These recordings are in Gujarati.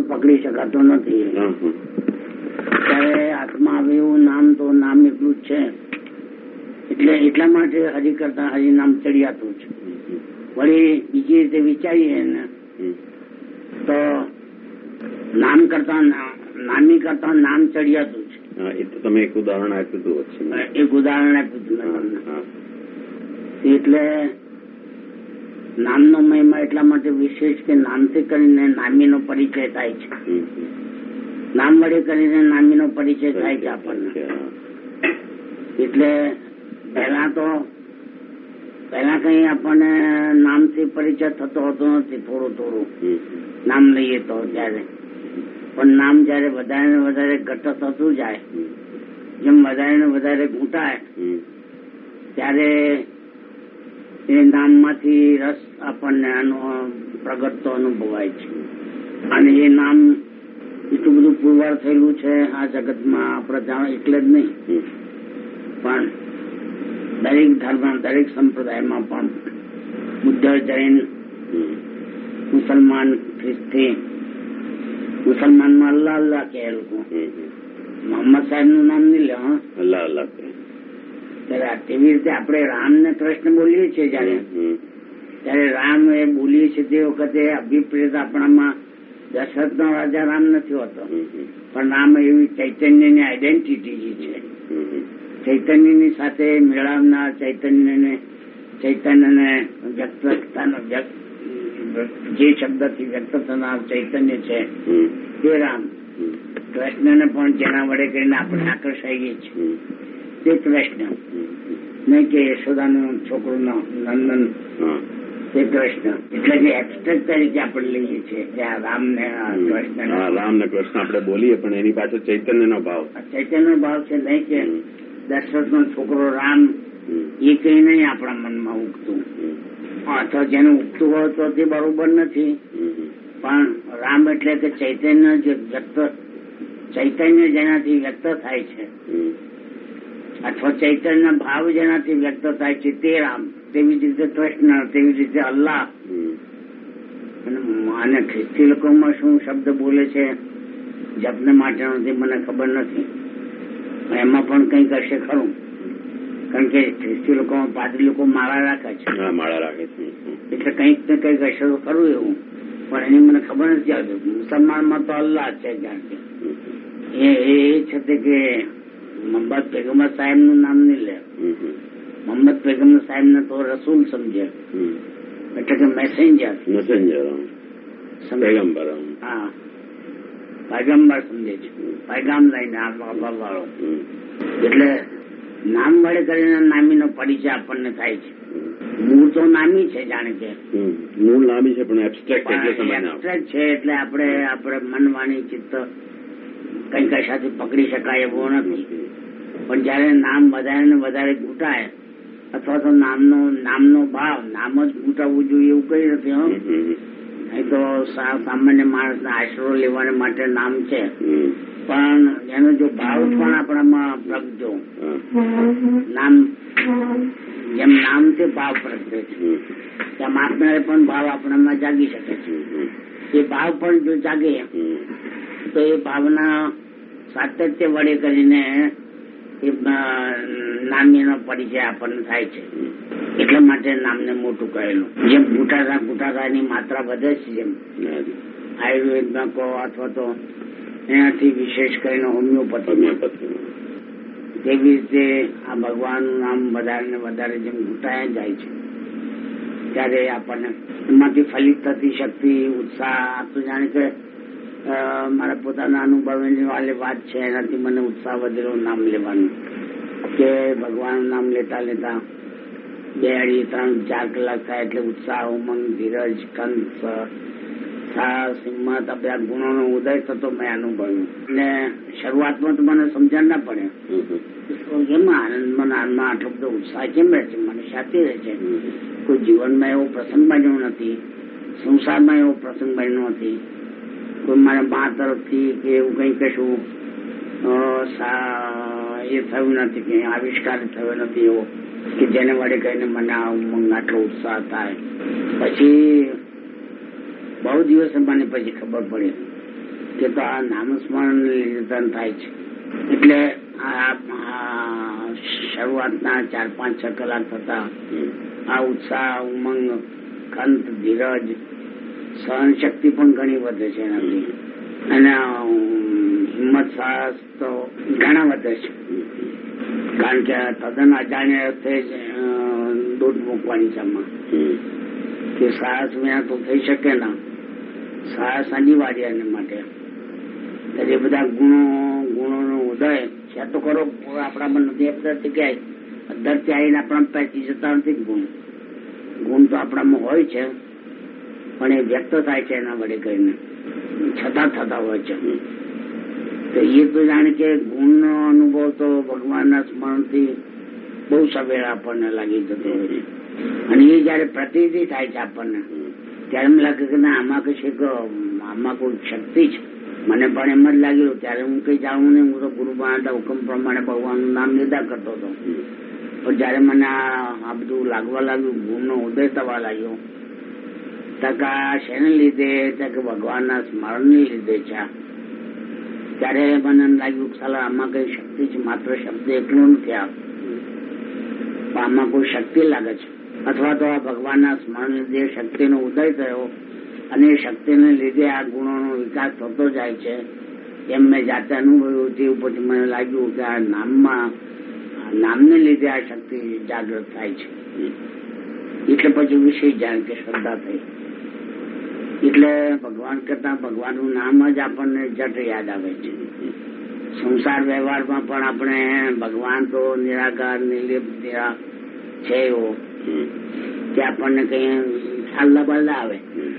પકડી શકાતો નથી. ત્યારે હાથમાં આવે એવું નામ તો નામ એટલું જ છે. એટલે એટલા માટે હરિ કરતા હરિનામ ચડિયાતું છે. વળી બીજી રીતે વિચારીએ ને તો નામ કરતા નામી કરતા નામ ચડિયાતું છે. એ તો તમે એક ઉદાહરણ આપ્યું હતું. એક ઉદાહરણ આપ્યું હતું એટલે નામનો મહિમા એટલા માટે વિશેષ કે નામથી કરીને નામીનો પરિચય થાય છે. નામ વડે કરીને નામીનો પરિચય થાય છે આપણને. એટલે પહેલા કઈ આપણને નામથી પરિચય થતો હોતો નથી. થોડું નામ લઈએ તો ત્યારે, પણ નામ જયારે વધારે ને વધારે ઘટ થતું જાય, જેમ વધારે ને વધારે ઘૂંટાય ત્યારે એ નામમાંથી રસ આપણને પ્રગટતો અનુભવાય છે. અને એ નામ એટલું બધું પુરવાર થયેલું છે આ જગતમાં, આપણે જાણો એટલે જ નહીં પણ દરેક ધર્મ દરેક સંપ્રદાયમાં પણ બુદ્ધ, જૈન, મુસલમાન, ખ્રિસ્તી, મુસલમાનમાં અલ્લાહ અલ્લાહ કહે લોકો. મોહમ્મદ સાહેબ નું નામ નહીં લે, અલ્લાહ અલ્લાહ કહે. તેવી રીતે આપણે રામ ને કૃષ્ણ બોલીએ છીએ ત્યારે રામ એ બોલીએ છીએ તે વખતે અભિપ્રેત આપણામાં દશરથ નો રાજા રામ નથી હોતો, પણ રામ એવી ચૈતન્યની આઈડેન્ટિટી છે. ચૈતન્યની સાથે મેળવનાર, ચૈતન્યને વ્યક્ત થતાનો જે શબ્દથી વ્યક્ત થનાર ચૈતન્ય છે તે રામ. કૃષ્ણને પણ જેના વડે કરીને આપણે આકર્ષાઈએ છીએ તે કૃષ્ણ, નહીં કે યશોદાનો છોકરો નંદન તે કૃષ્ણ. એટલે કે એબ્સ્ટ્રેક્ટ તરીકે આપણે લઈએ છીએ કે આ રામ ને કૃષ્ણ. રામ ને કૃષ્ણ આપણે બોલીએ પણ એની પાછળ ચૈતન્યનો ભાવ છે. નહીં કે દશરથ નો છોકરો રામ એ કઈ નહીં આપણા મનમાં ઉગતું, અથવા જેનું ઉગતું હોય તો તે બરોબર નથી. પણ રામ એટલે કે ચૈતન્ય જેનાથી વ્યક્ત થાય છે, અથવા ચૈતન્ય ભાવ જેનાથી વ્યક્ત થાય છે તે રામ. તેવી જ રીતે કૃષ્ણ, તેવી જ રીતે અલ્લાહ. અને ખ્રિસ્તી લોકોમાં શું શબ્દ બોલે છે જપને માટેનો તે મને ખબર નથી, એમાં પણ કંઈક હશે ખરું. કારણ કે ખ્રિસ્તી લોકોમાં પાદરી લોકો માળા રાખે છે, એટલે કંઈક ને કંઈક હશે તો ખરું એવું, પણ એની મને ખબર નથી આવતી. મુસલમાનમાં તો અલ્લાહ છે. ત્યારથી એ છે કે મોહમ્મદ પેગમ્બર સાહેબ નું નામ નહીં લે. મોહમ્મદ પેગમ્બર સાહેબ ને તો રસૂલ સમજે, એટલે કે મેસેન્જર, પેગમ્બર. હા, પૈગમ્બર સમજે છે, પૈગામ લઈને આવવા વાળો. એટલે નામ વડે કરીને નામીનો પરિચય આપણને થાય છે. મૂળ તો નામી છે, જાણે કે મૂળ નામી છે પણ એબ્સ્ટ્રેક્ટ છે. એટલે આપણે મન, વાણી, ચિત્ત કઈ કશાથી પકડી શકાય એવો નથી. પણ જયારે નામ વધારે ને વધારે ઘૂંટાય, અથવા તો નામનો ભાવ, નામ જ ઘૂંટાવવું જોઈએ એવું કઈ નથી. અહીં તો સામાન્ય માણસને આશરો લેવા માટે નામ છે, પણ એનો જો ભાવ પણ આપણામાં પ્રગટો, નામ જેમ નામથી ભાવ પ્રગટે છે તેમ આપનારે પણ ભાવ આપણામાં જાગી શકે છે. એ ભાવ પણ જો જાગે તો એ ભાવના સાતત્ય વડે કરીને એ નામીનો પરિચય આપણને થાય છે. એટલા માટે નામને મોટું કહેલું. જેમ ઘૂંટાની માત્રા વધે છે, જેમ આયુર્વેદમાં કહો અથવા તો એનાથી વિશેષ કરીને હોમિયોપેથી, તેવી રીતે આ ભગવાનનું નામ વધારે ને વધારે જેમ ઘૂંટાયા જાય છે ત્યારે આપણને એમાંથી ફલિત થતી શક્તિ, ઉત્સાહ આપતું. જાણે કે મારા પોતાના અનુભવની વાળી વાત છે, એનાથી મને ઉત્સાહ વધેલો નામ લેવાનું. કે ભગવાનનું નામ લેતા લેતા 2, 3, 4 કલાક થાય એટલે ઉત્સાહ, ઉમંગ, ધીરજ, કંસ, સાહસ, હિંમત આ બધા ગુણોનો ઉદય થતો મેં અનુભવ્યું. અને શરૂઆતમાં તો મને સમજણ ના પડે કેમ આનંદમાં આટલો બધો ઉત્સાહ કેમ રહે છે, મને શાંતિ રહે છે. કોઈ જીવનમાં એવો પ્રસંગ બન્યો નથી, સંસારમાં એવો પ્રસંગ બન્યો નથી, કોઈ મારા મા તરફથી કે એવું કઈ કશું એ થયું નથી, કે આવિષ્કાર થયો નથી એવો કે જેને વડે કહીને મને આટલો ઉત્સાહ થાય. પછી બહુ દિવસે મને પછી ખબર પડી કે તો આ નામસ્મરણ લીધન થાય છે. એટલે શરૂઆતના 4-5-6 કલાક થતા આ ઉત્સાહ, ઉમંગ, ખંત, ધીરજ, સહન શક્તિ પણ ઘણી વધે છે એનાથી, અને હિંમત, સાહસ તો ઘણા વધે છે. કારણ કે તદ્દન અજાણ્યા અર્થે જ દૂધ મૂકવાની છે આમાં, કે સાહસ વિના તો થઈ શકે ના. સાહસ અનિવાર્ય એને માટે. એ બધા ગુણોનો ઉદય છે તો ખરો, આપણામાં નથી. અંદરથી ક્યાંય અંદરથી આવીને આપણા પેસી જતા નથી ગુણ તો આપણામાં હોય છે, પણ એ વ્યક્ત થાય છે એના વડે કરીને, છતાં થતા હોય છે. તો એ તો જાણે કે ગુણનો અનુભવ તો ભગવાનના સ્મરણથી બહુ સવેળા આપણને લાગી જતો હોય છે. અને એ જયારે પ્રતિનિધિ થાય છે આપણને, ત્યારે એમ લાગે કે ના, આમાં કશીક, આમાં કોઈ શક્તિ છે. મને પણ એમ જ લાગ્યું. ત્યારે હું કઈ જાણું નહીં, હું તો ગુરુ મહારાજના હુકમ પ્રમાણે ભગવાનનું નામ લીધા કરતો હતો. પણ જયારે મને આ બધું લાગવા લાગ્યું, ગુણનો ઉદય થવા લાગ્યો, તકા શેને લીધે, કે ભગવાનના સ્મરણને લીધે છે, ત્યારે મને એમ લાગ્યું કે સાલા આમાં કઈ શક્તિ છે. માત્ર શબ્દ એકલો નથી, આમાં કોઈ શક્તિ લાગે છે. અથવા તો આ ભગવાનના સ્મરણ લીધે શક્તિનો ઉદય થયો, અને એ શક્તિને લીધે આ ગુણોનો વિકાસ થતો જાય છે, એમ મેં જાતે અનુભવ્યું. તે ઉપરથી મને લાગ્યું કે આ નામને લીધે આ શક્તિ જાગૃત થાય છે. એટલે પછી વિશેષ જાણ કે શ્રદ્ધા થઈ. એટલે ભગવાન કરતા ભગવાનનું નામ જ આપણને જટ યાદ આવે છે. સંસાર વ્યવહારમાં પણ આપણે ભગવાન તો નિરાકાર, નિર્લેપ છે એવો કે આપણને કઈ ખ્યાલ બદલા આવે.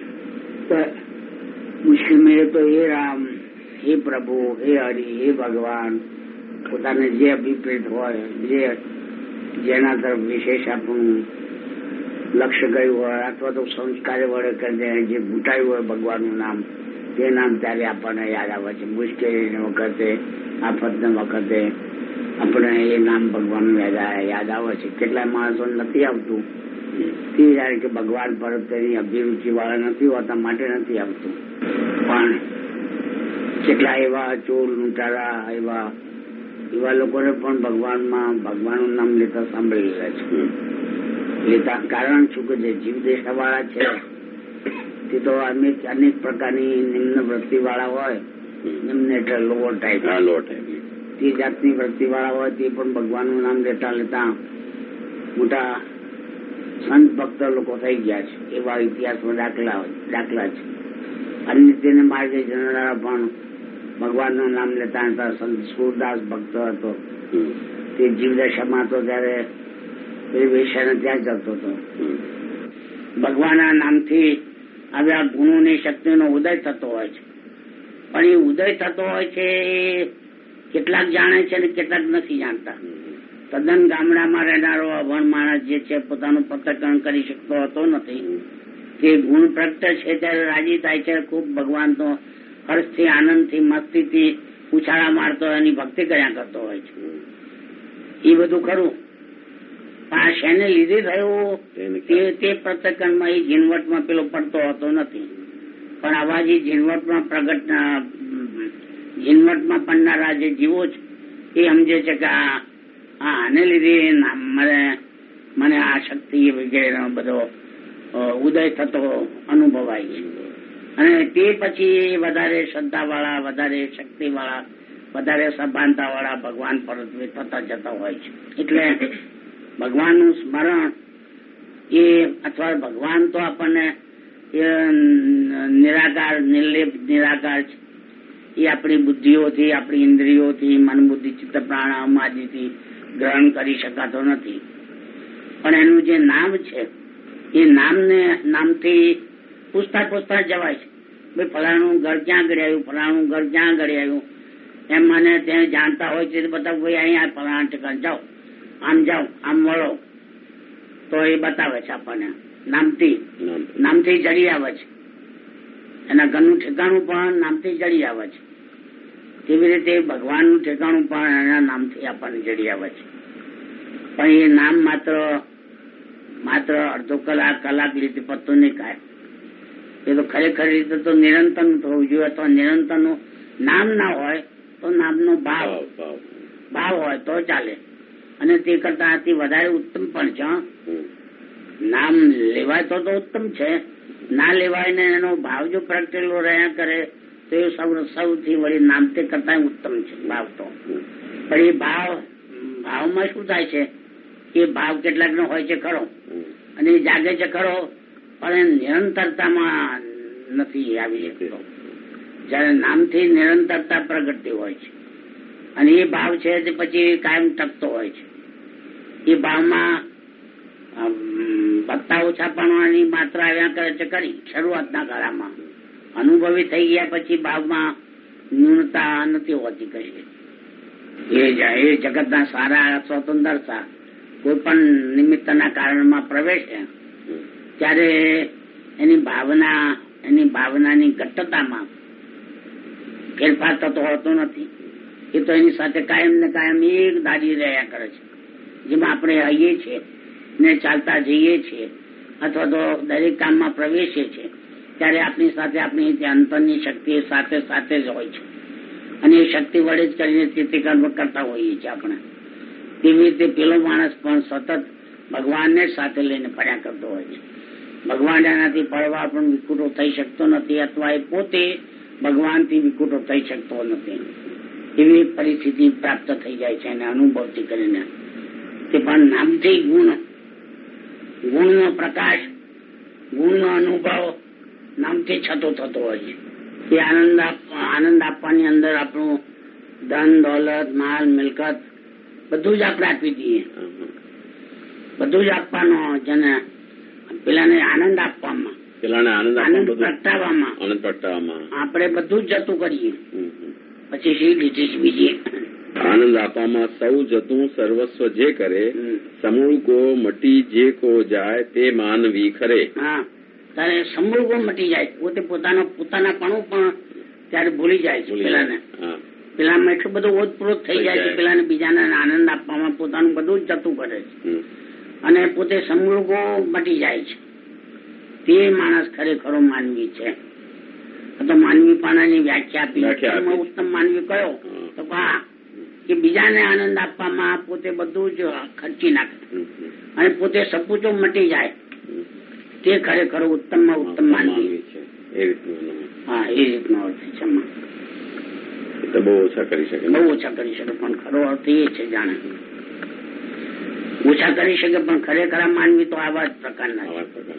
મુશ્કેલ મેં તો હે રામ, હે પ્રભુ, હે હરિ, હે ભગવાન, પોતાને જે અભિપ્રેત હોય, જેના તરફ વિશેષ આપણું લક્ષ્ય ગયું હોય, અથવા તો સંસ્કાર વડે કરીને જે ઘૂંટાયું હોય ભગવાનનું નામ, તે નામ ત્યારે આપણને યાદ આવે છે. મુશ્કેલીની વખતે, આફતના વખતે આપણે એ નામ ભગવાનનું યાદ આવે છે. કેટલાય માણસો નથી આવતું, તે જાણે કે ભગવાન પર તેની અભિરુચિ વાળા નથી હોતા માટે નથી આવતું. પણ કેટલા એવા ચોર, લૂંટારા, એવા લોકોને પણ ભગવાનનું નામ લેતા સાંભળેલા છે. લેતા કારણ શું કે જે જીવદેશા વાળા છે તે તો અનેક પ્રકારની નિમ્ન વૃત્તિ વાળા હોય, નિમ્ન એટલે લોઅર ટાઈપ, તે જાતની વૃત્તિ વાળા હોય, તે પણ ભગવાનનું નામ લેતા મોટા સંત ભક્ત લોકો થઈ ગયા છે. એવા ઇતિહાસમાં દાખલા છે. અન્ય તેને માર્ગે જનારા પણ ભગવાનનું નામ લેતા હતા. સંત સુરદાસ ભક્ત હતો, તે જીવદશામાં હતો ત્યારે એ વેશ્યાને ત્યાં જતો હતો. ભગવાનના નામથી આવ્યા ગુણોની શક્તિનો ઉદય થતો હોય છે. પણ એ ઉદય થતો હોય છે કેટલાક જાણે છે અને કેટલાક નથી જાણતા. તદ્દન ગામડામાં રહેનારો અભણ માણસ જે છે, પોતાનું પૃથ્થકરણ કરી શકતો હોતો નથી, તે ગુણ પ્રગટ છે ત્યારે રાજી થાય છે. ખૂબ ભગવાન તો હર્ષથી, આનંદથી, મસ્તીથી ઉછાળા મારતો એની ભક્તિ કર્યા કરતો હોય છે. એ બધું ખરું, પણ આ શેને લીધે થયું તે પૃથ્થકરણમાં એ ઝીણવટમાં પેલો પડતો હોતો નથી. પણ આવા જે ઝીણવટમાં પડનારા જે જીવો છે એ સમજે છે કે આને લીધે મને આ શક્તિ વગેરેનો બધો ઉદય થતો અનુભવાય છે. અને તે પછી વધારે શ્રદ્ધાવાળા, વધારે શક્તિવાળા, વધારે સભાનતાવાળા ભગવાન પર થતા જતા હોય છે. એટલે ભગવાનનું સ્મરણ એ, અથવા ભગવાન તો આપણને નિરાકાર, નિર્લેપ નિરાકાર છે. એ આપણી બુદ્ધિઓથી, આપણી ઇન્દ્રિયોથી, મન, બુદ્ધિ, ચિત્ત, પ્રાણાયામ આદિથી ગ્રહણ કરી શકાતો નથી. પણ એનું જે નામ છે એ નામથી પૂછતા જવાય છે. ભાઈ ફલાણું ઘર ક્યાં ગળી આવ્યું, ફલાણું ઘર ક્યાં ગળી આવ્યું, એમ મને ત્યાં જાણતા હોય છે. બધા ભાઈ અહીંયા ફલાણા ઠેકાણ જાઓ, આમ વળો, તો એ બતાવે છે આપણને. નામથી જડી આવે છે. એના ઘરનું ઠેકાણું પણ નામથી જડી આવે છે. તેવી રીતે ભગવાનનું ઠેકાણું પણ એના નામથી આપણને જડી આવે છે. પણ એ નામ માત્ર અડધો કલાક લીધે પત્તો નહીં ખાય. એ તો ખરેખર રીતે તો નિરંતરનું થવું જોઈએ. અથવા નિરંતરનું નામ ના હોય તો નામનો ભાવ હોય તો ચાલે. અને તે કરતા આથી વધારે ઉત્તમ પણ છે. નામ લેવાય તો ઉત્તમ છે, ના લેવાય ને એનો ભાવ જો પ્રગટેલો રહ્યા કરે તો એ સૌથી વળી નામ તે કરતા ઉત્તમ છે ભાવ તો. પણ એ ભાવમાં શું થાય છે, એ ભાવ કેટલાક નો હોય છે ખરો અને એ જાગે છે ખરો, પણ એ નિરંતરતામાં નથી આવી શકતો. જયારે નામથી નિરંતરતા પ્રગટતી હોય છે અને એ ભાવ છે તે પછી કાયમ ટકતો હોય છે. એ ભાવમાં વધતા ઓછા પણ માત્રા આવ્યા કરે છે કરી શરૂઆતના ગાળામાં. અનુભવી થઈ ગયા પછી ભાવમાં ન્યૂનતા નથી હોતી કઈ. એ જગતના સારા સ્વતંત્રતા કોઈ પણ નિમિત્તના કારણમાં પ્રવેશે ત્યારે એની ભાવનાની ઘટ્ટતામાં ફેરફાર થતો હોતો નથી. એ તો એની સાથે કાયમ ને કાયમ એક ધારી રહ્યા કરે છે. જેમાં આપણે આવીએ છીએ ને ચાલતા જઈએ છીએ અથવા તો દરેક કામમાં પ્રવેશીએ છીએ ત્યારે આપણી સાથે આપણી અંતરની શક્તિ સાથે સાથે જ હોય છે અને એ શક્તિ વડે જ કરીને સ્થિતિ કર્મ કરતા હોઈએ છીએ આપણે. તેવી રીતે પેલો માણસ પણ સતત ભગવાનને જ સાથે લઈને ફર્યા કરતો હોય છે. ભગવાન એનાથી પડવા પણ વિકૃતો થઈ શકતો નથી અથવા એ પોતે ભગવાનથી વિકૃતો થઈ શકતો નથી. એવી પરિસ્થિતિ પ્રાપ્ત થઈ જાય છે એને અનુભવથી કરીને. તે પણ નામથી ગુણનો પ્રકાશ, ગુણનો અનુભવ નામથી છતો થતો હોય છે. એ આનંદ આપવાની અંદર આપણું ધન દોલત માલ મિલકત બધું જ આપણે આપી દઈએ. બધું જ આપવાનું જેને પેલાને આનંદ આપવામાં, આનંદ પ્રગટાવવામાં આપણે બધું જ જતું કરીએ. પછી શી લીધી બીજી આનંદ આપવામાં સૌ જતું સર્વસ્વ જે કરે, સમૂળ કો મટી જે કો જાય તે માનવી ખરે. હા, ત્યારે સમૂળ કો મટી જાય, પોતે પોતાના પણું પણ ત્યારે ભૂલી જાય છે. પેલામાં એટલું બધું ઓતપ્રોત થઈ જાય છે, પેલાને બીજાને આનંદ આપવામાં પોતાનું બધું જ જતું કરે છે અને પોતે સમૂળ કો મટી જાય છે. તે માણસ ખરેખરો માનવી છે. તો માનવી પાણાની વ્યાખ્યા આપી. ઉત્તમ માનવી કયો તો કે બીજાને આનંદ આપવામાં પોતે બધું જ ખર્ચી નાખે અને પોતે સપૂચો મટી જાય, તે ખરેખર ઉત્તમમાં ઉત્તમ માનવી છે. હા, એ રીતનો અર્થ છે. બહુ ઓછા કરી શકે, પણ ખરો અર્થ એ છે જાણે ઓછા કરી શકે, પણ ખરેખર માનવી તો આવા જ પ્રકારના છે.